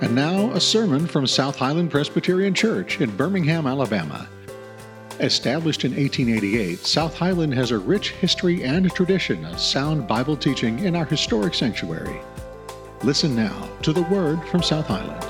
And now, a sermon from South Highland Presbyterian Church in Birmingham, Alabama. Established in 1888, South Highland has a rich history and tradition of sound Bible teaching in our historic sanctuary. Listen now to the Word from South Highland.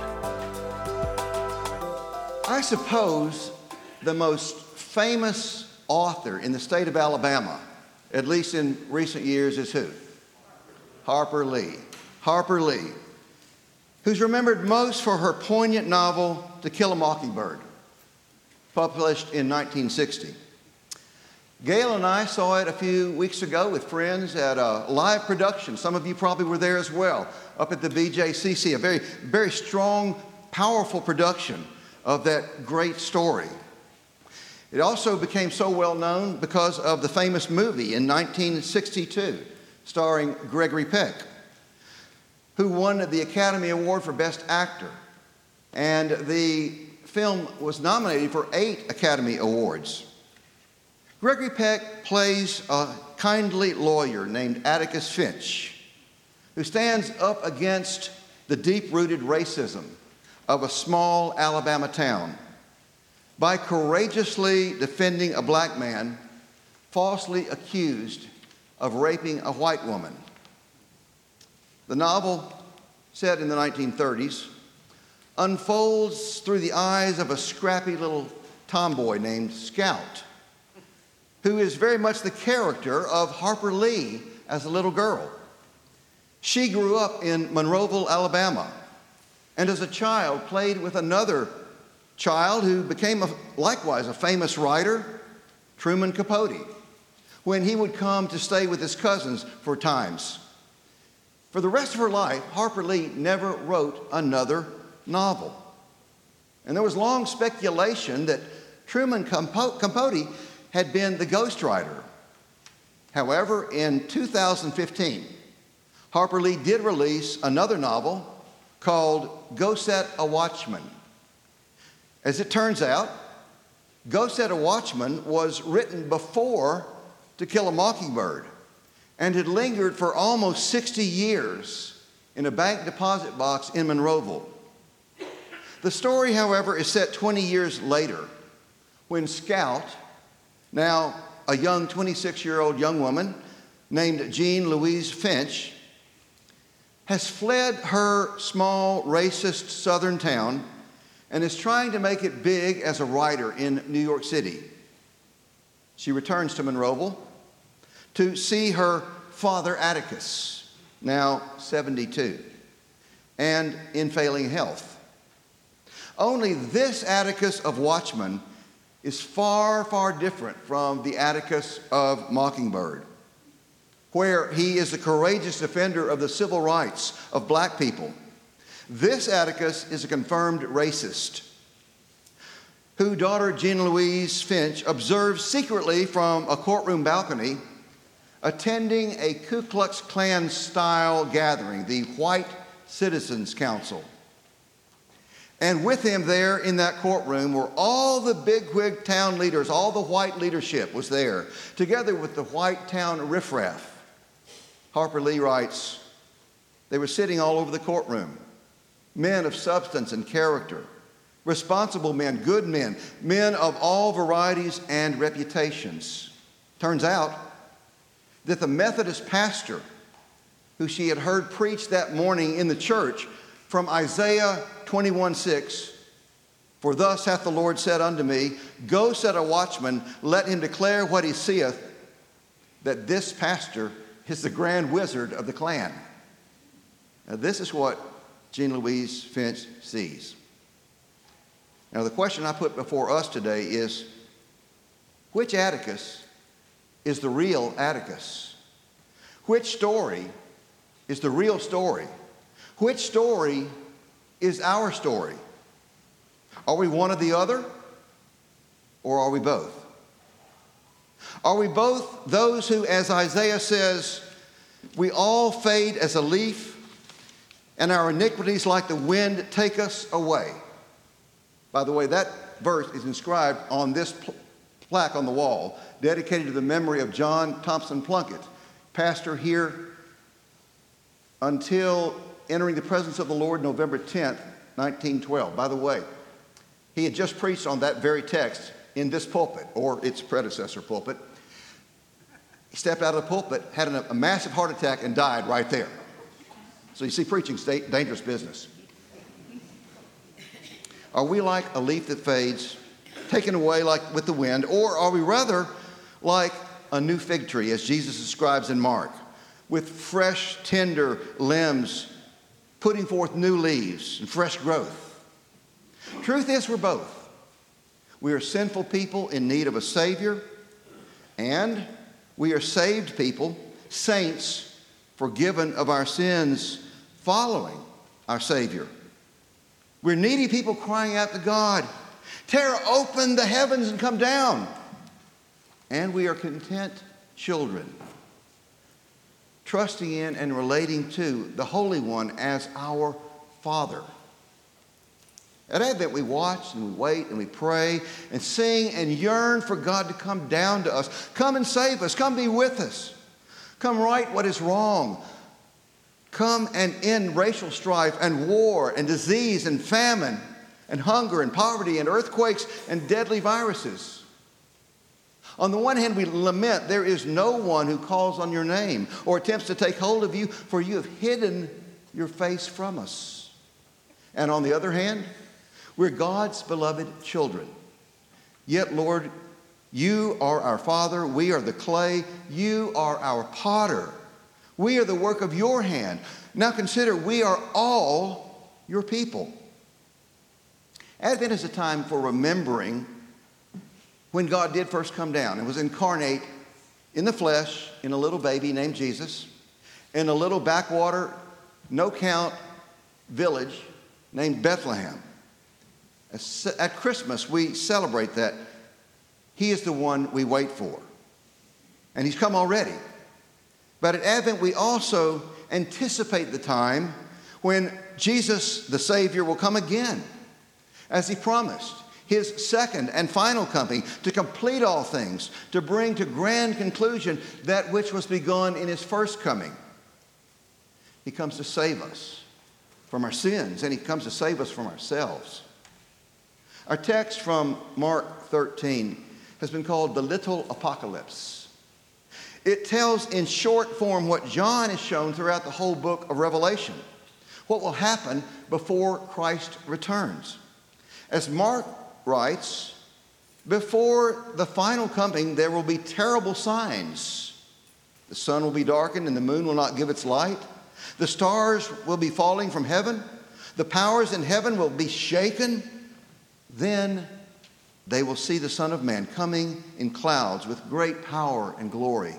I suppose the most famous author in the state of Alabama, at least in recent years, is who? Harper Lee. Harper Lee, who's remembered most for her poignant novel, To Kill a Mockingbird, published in 1960. Gail and I saw it a few weeks ago with friends at a live production. Some of you probably were there as well, up at the BJCC, a very, very strong, powerful production of that great story. It also became so well known because of the famous movie in 1962, starring Gregory Peck, who won the Academy Award for Best Actor. And the film was nominated for 8 Academy Awards. Gregory Peck plays a kindly lawyer named Atticus Finch, who stands up against the deep-rooted racism of a small Alabama town by courageously defending a black man falsely accused of raping a white woman. The novel, set in the 1930s, unfolds through the eyes of a scrappy little tomboy named Scout, who is very much the character of Harper Lee as a little girl. She grew up in Monroeville, Alabama, and as a child played with another child who became likewise a famous writer, Truman Capote, when he would come to stay with his cousins for times. For the rest of her life, Harper Lee never wrote another novel. And there was long speculation that Truman Capote had been the ghostwriter. However, in 2015, Harper Lee did release another novel called Go Set a Watchman. As it turns out, Go Set a Watchman was written before To Kill a Mockingbird and had lingered for almost 60 years in a bank deposit box in Monroeville. The story, however, is set 20 years later when Scout, now a young 26-year-old young woman named Jean Louise Finch, has fled her small racist southern town and is trying to make it big as a writer in New York City. She returns to Monroeville to see her father Atticus, now 72, and in failing health. Only this Atticus of Watchman is far, far different from the Atticus of Mockingbird, where he is the courageous defender of the civil rights of black people. This Atticus is a confirmed racist, whose daughter Jean Louise Finch observes secretly from a courtroom balcony, attending a Ku Klux Klan-style gathering, the White Citizens Council. And with him there in that courtroom were all the bigwig town leaders, all the white leadership was there, together with the white town riffraff. Harper Lee writes, they were sitting all over the courtroom, men of substance and character, responsible men, good men, men of all varieties and reputations. Turns out that the Methodist pastor who she had heard preach that morning in the church from Isaiah 21:6, for thus hath the Lord said unto me, go set a watchman, let him declare what he seeth, that this pastor is the grand wizard of the Klan. Now this is what Jean Louise Finch sees. Now the question I put before us today is, which Atticus is the real Atticus? Which story is the real story? Which story is our story? Are we one or the other, or are we both? Are we both those who, as Isaiah says, we all fade as a leaf, and our iniquities like the wind take us away? By the way, that verse is inscribed on this plaque on the wall, dedicated to the memory of John Thompson Plunkett, pastor here until entering the presence of the Lord November 10th, 1912. By the way, he had just preached on that very text in this pulpit, or its predecessor pulpit. He stepped out of the pulpit, had a massive heart attack, and died right there. So you see, preaching's dangerous business. Are we like a leaf that fades, taken away like with the wind, or are we rather like a new fig tree, as Jesus describes in Mark, with fresh, tender limbs, putting forth new leaves and fresh growth? Truth is, we're both. We are sinful people in need of a Savior, and we are saved people, saints, forgiven of our sins, following our Savior. We're needy people crying out to God, "Tear open the heavens and come down." And we are content children, trusting in and relating to the Holy One as our Father. At Advent, we watch and we wait and we pray and sing and yearn for God to come down to us. Come and save us. Come be with us. Come right what is wrong. Come and end racial strife and war and disease and famine and hunger and poverty and earthquakes and deadly viruses. On the one hand, we lament there is no one who calls on your name or attempts to take hold of you, for you have hidden your face from us. And on the other hand, we're God's beloved children. Yet, Lord, you are our Father. We are the clay. You are our potter. We are the work of your hand. Now consider, we are all your people. Advent is a time for remembering when God did first come down and was incarnate in the flesh in a little baby named Jesus, in a little backwater, no-count village named Bethlehem. At Christmas, we celebrate that he is the one we wait for. And he's come already. But at Advent, we also anticipate the time when Jesus, the Savior, will come again, as he promised, his second and final coming to complete all things, to bring to grand conclusion that which was begun in his first coming. He comes to save us from our sins, and he comes to save us from ourselves. Our text from Mark 13 has been called the Little Apocalypse. It tells in short form what John has shown throughout the whole book of Revelation, what will happen before Christ returns. As Mark writes, before the final coming, there will be terrible signs. The sun will be darkened and the moon will not give its light. The stars will be falling from heaven. The powers in heaven will be shaken. Then they will see the Son of Man coming in clouds with great power and glory.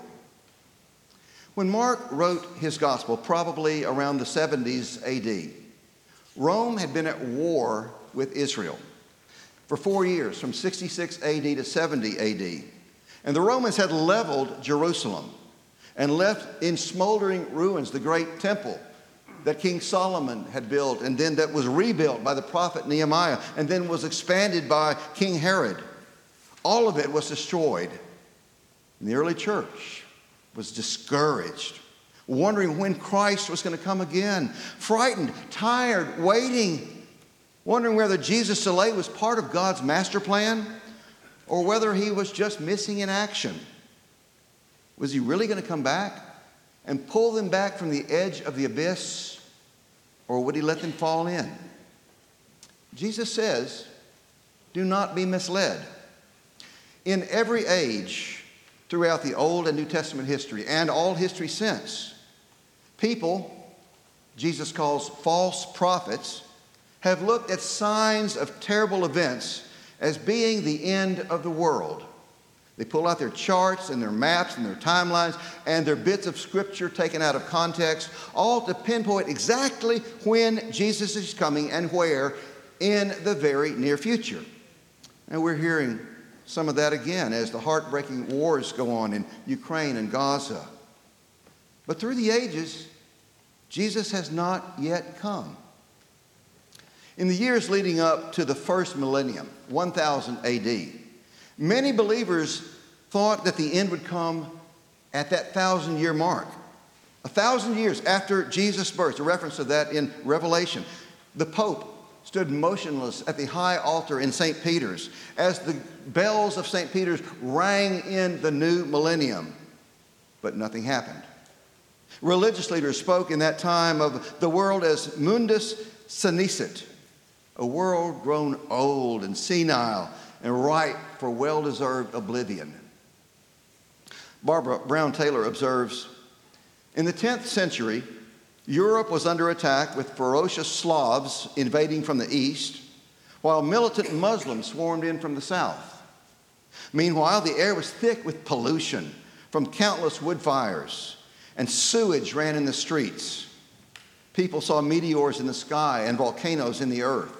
When Mark wrote his gospel, probably around the 70s AD, Rome had been at war with Israel for 4 years, from 66 AD to 70 AD. And the Romans had leveled Jerusalem and left in smoldering ruins the great temple that King Solomon had built, and then that was rebuilt by the prophet Nehemiah, and then was expanded by King Herod. All of it was destroyed. And the early church was discouraged, wondering when Christ was going to come again, frightened, tired, waiting, wondering whether Jesus' delay was part of God's master plan or whether he was just missing in action. Was he really going to come back and pull them back from the edge of the abyss, or would he let them fall in? Jesus says, do not be misled. In every age throughout the Old and New Testament history and all history since, people, Jesus calls false prophets, have looked at signs of terrible events as being the end of the world. They pull out their charts and their maps and their timelines and their bits of scripture taken out of context, all to pinpoint exactly when Jesus is coming and where in the very near future. And we're hearing some of that again as the heartbreaking wars go on in Ukraine and Gaza. But through the ages, Jesus has not yet come. In the years leading up to the first millennium, 1000 AD, many believers thought that the end would come at that 1,000-year mark. 1,000 years after Jesus' birth, a reference to that in Revelation. The Pope stood motionless at the high altar in St. Peter's as the bells of St. Peter's rang in the new millennium, but nothing happened. Religious leaders spoke in that time of the world as mundus senescit, a world grown old and senile and ripe for well-deserved oblivion. Barbara Brown Taylor observes, in the 10th century, Europe was under attack with ferocious Slavs invading from the east, while militant Muslims swarmed in from the south. Meanwhile, the air was thick with pollution from countless wood fires, and sewage ran in the streets. People saw meteors in the sky and volcanoes in the earth.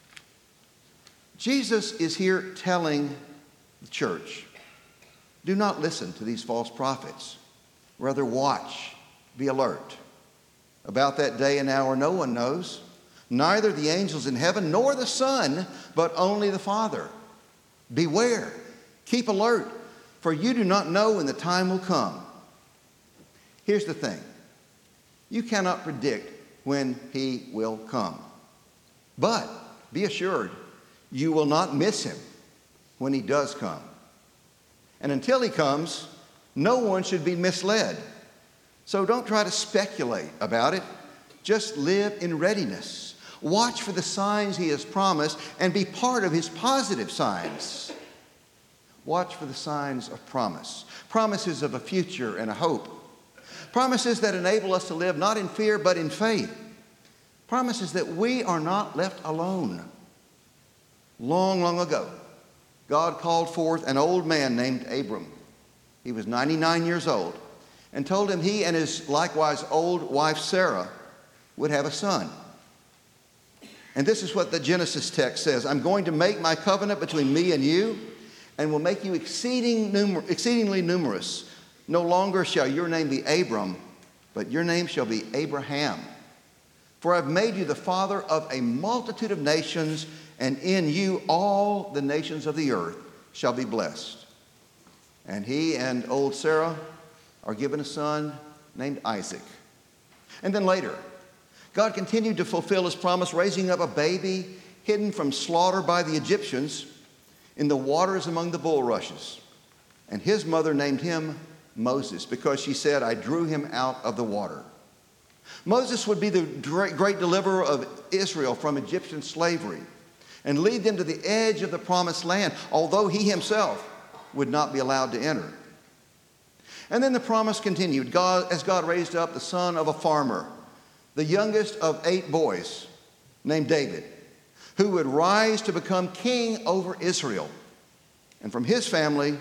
Jesus is here telling the church, do not listen to these false prophets. Rather watch, be alert. About that day and hour no one knows, neither the angels in heaven nor the Son, but only the Father. Beware, keep alert, for you do not know when the time will come. Here's the thing. You cannot predict when he will come. But be assured, you will not miss him when he does come. And until he comes, no one should be misled. So don't try to speculate about it. Just live in readiness. Watch for the signs he has promised and be part of his positive signs. Watch for the signs of promise. Promises of a future and a hope. Promises that enable us to live not in fear but in faith. Promises that we are not left alone. Long, long ago, God called forth an old man named Abram. He was 99 years old and told him he and his likewise old wife Sarah would have a son. And this is what the Genesis text says. I'm going to make my covenant between me and you and will make you exceedingly numerous. No longer shall your name be Abram, but your name shall be Abraham. For I've made you the father of a multitude of nations, and in you all the nations of the earth shall be blessed. And he and old Sarah are given a son named Isaac. And then later, God continued to fulfill his promise, raising up a baby hidden from slaughter by the Egyptians in the waters among the bulrushes. And his mother named him Moses, because she said, I drew him out of the water. Moses would be the great deliverer of Israel from Egyptian slavery and lead them to the edge of the promised land, although he himself would not be allowed to enter. And then the promise continued, as God raised up the son of a farmer, the youngest of 8 boys, named David, who would rise to become king over Israel. And from his family,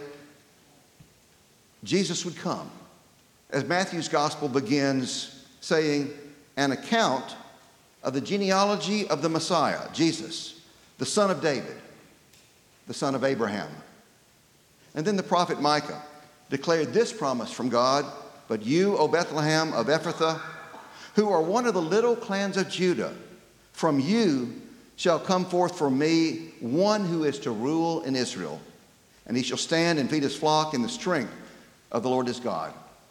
Jesus would come, as Matthew's gospel begins saying, an account of the genealogy of the Messiah, Jesus, the son of David, the son of Abraham. And then the prophet Micah declared this promise from God, but you, O Bethlehem of Ephrathah, who are one of the little clans of Judah, from you shall come forth for me one who is to rule in Israel, and he shall stand and feed his flock in the strength of the Lord his God.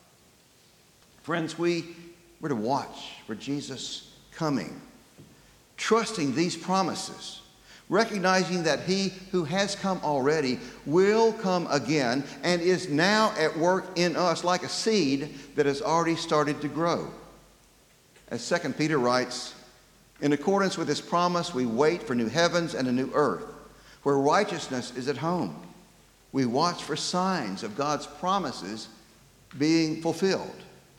Friends, we're to watch for Jesus coming, trusting these promises, recognizing that he who has come already will come again and is now at work in us like a seed that has already started to grow. As 2 Peter writes, in accordance with his promise, we wait for new heavens and a new earth, where righteousness is at home. We watch for signs of God's promises being fulfilled.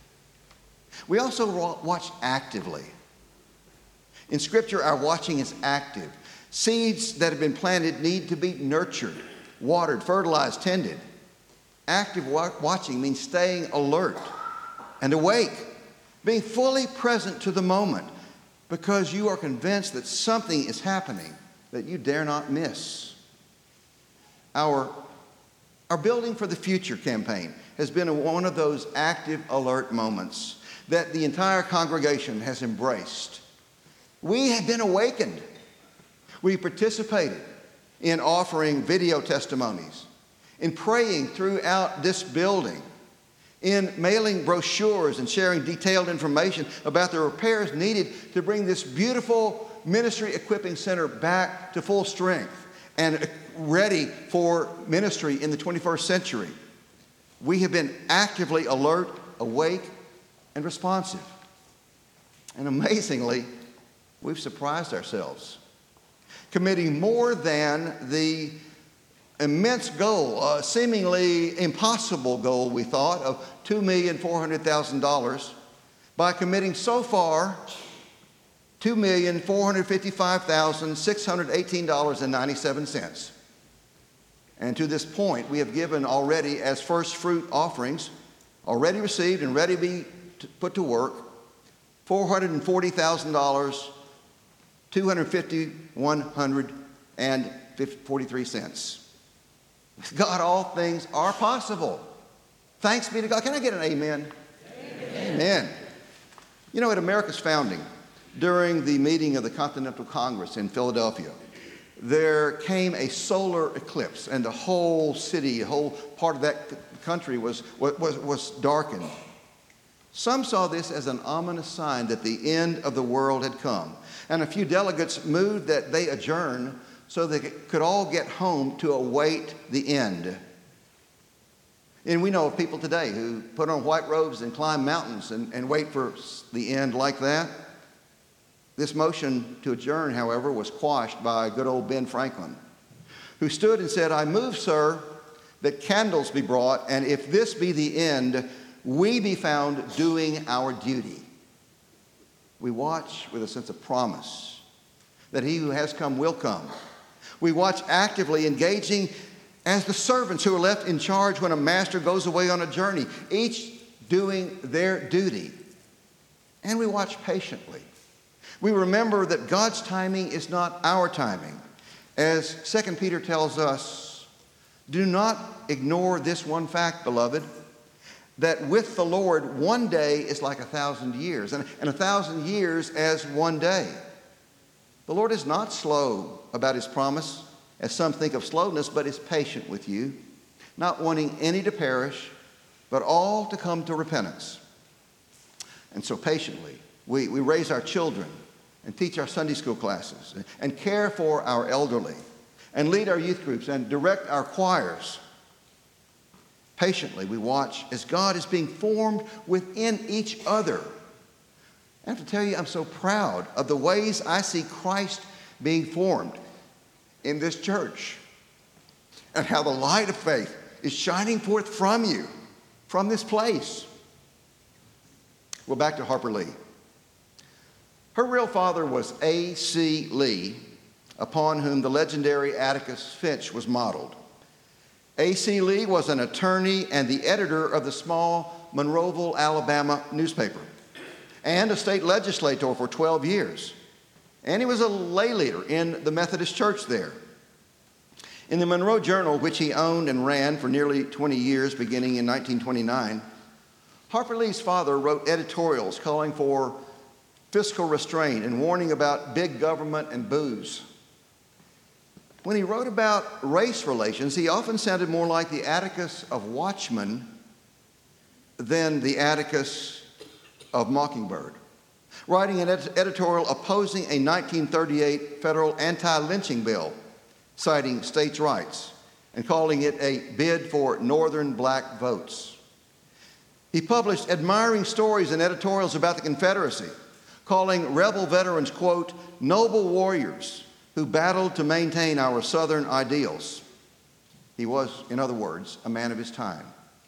We also watch actively. In Scripture, our watching is active. Seeds that have been planted need to be nurtured, watered, fertilized, tended. Active watching means staying alert and awake, being fully present to the moment because you are convinced that something is happening that you dare not miss. Our Building for the Future campaign has been one of those active, alert moments that the entire congregation has embraced. We have been awakened. We participated in offering video testimonies, in praying throughout this building, in mailing brochures and sharing detailed information about the repairs needed to bring this beautiful Ministry Equipping Center back to full strength and ready for ministry in the 21st century. We have been actively alert, awake, and responsive. And amazingly, we've surprised ourselves, committing more than the immense goal, a seemingly impossible goal, we thought, of $2,400,000 by committing so far $2,455,618.97. And to this point, we have given already as first fruit offerings, already received and ready to be put to work, $440,000, $250,143. With God, all things are possible. Thanks be to God. Can I get an amen? Amen. Amen. You know, at America's founding, during the meeting of the Continental Congress in Philadelphia, there came a solar eclipse, and the whole city, a whole part of that country was darkened. Some saw this as an ominous sign that the end of the world had come, and a few delegates moved that they adjourn so they could all get home to await the end. And we know of people today who put on white robes and climb mountains and wait for the end like that. This motion to adjourn, however, was quashed by good old Ben Franklin, who stood and said, "I move, sir, that candles be brought, and if this be the end, we be found doing our duty." We watch with a sense of promise that he who has come will come. We watch actively engaging as the servants who are left in charge when a master goes away on a journey, each doing their duty. And we watch patiently. We remember that God's timing is not our timing. As 2 Peter tells us, do not ignore this one fact, beloved, that with the Lord, one day is like 1,000 years, and 1,000 years as one day. The Lord is not slow about his promise, as some think of slowness, but is patient with you, not wanting any to perish, but all to come to repentance. And so patiently, we raise our children and teach our Sunday school classes and care for our elderly and lead our youth groups and direct our choirs. Patiently, we watch as God is being formed within each other. I have to tell you, I'm so proud of the ways I see Christ being formed in this church and how the light of faith is shining forth from you, from this place. Well, back to Harper Lee. Her real father was A.C. Lee, upon whom the legendary Atticus Finch was modeled. A.C. Lee was an attorney and the editor of the small Monroeville, Alabama newspaper, and a state legislator for 12 years. And he was a lay leader in the Methodist Church there. In the Monroe Journal, which he owned and ran for nearly 20 years, beginning in 1929, Harper Lee's father wrote editorials calling for fiscal restraint and warning about big government and booze. When he wrote about race relations, he often sounded more like the Atticus of Watchmen than the Atticus of Mockingbird, writing an editorial opposing a 1938 federal anti-lynching bill, citing states' rights, and calling it a bid for Northern black votes. He published admiring stories and editorials about the Confederacy, calling rebel veterans, quote, noble warriors who battled to maintain our Southern ideals. He was, in other words, a man of his time.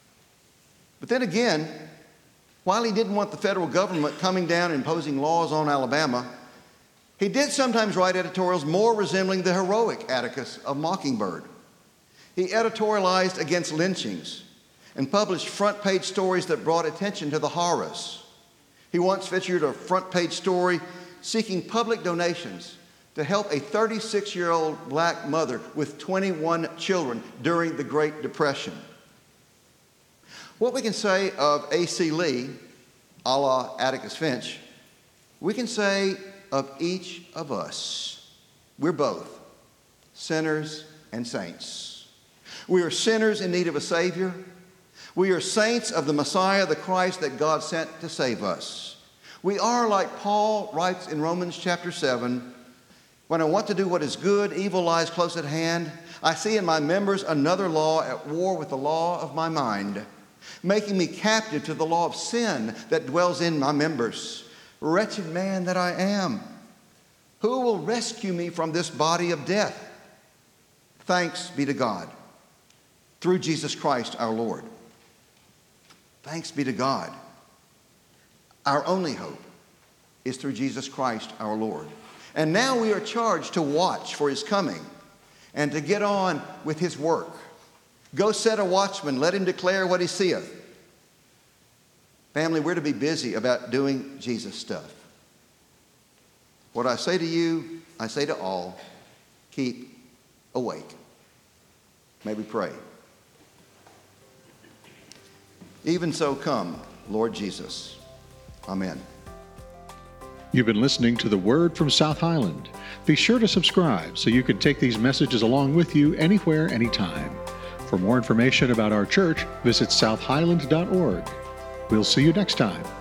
But then again, while he didn't want the federal government coming down and imposing laws on Alabama, he did sometimes write editorials more resembling the heroic Atticus of Mockingbird. He editorialized against lynchings and published front-page stories that brought attention to the horrors. He once featured a front-page story seeking public donations to help a 36-year-old black mother with 21 children during the Great Depression. What we can say of A.C. Lee, a la Atticus Finch, we can say of each of us. We're both sinners and saints. We are sinners in need of a Savior. We are saints of the Messiah, the Christ that God sent to save us. We are, like Paul writes in Romans chapter 7, When I want to do what is good, evil lies close at hand. I see in my members another law at war with the law of my mind, making me captive to the law of sin that dwells in my members. Wretched man that I am, who will rescue me from this body of death? Thanks be to God, through Jesus Christ our Lord. Thanks be to God. Our only hope is through Jesus Christ our Lord. And now we are charged to watch for his coming and to get on with his work. Go set a watchman, let him declare what he seeth. Family, we're to be busy about doing Jesus stuff. What I say to you, I say to all, keep awake. May we pray. Even so, come, Lord Jesus. Amen. You've been listening to The Word from South Highland. Be sure to subscribe so you can take these messages along with you anywhere, anytime. For more information about our church, visit southhighland.org. We'll see you next time.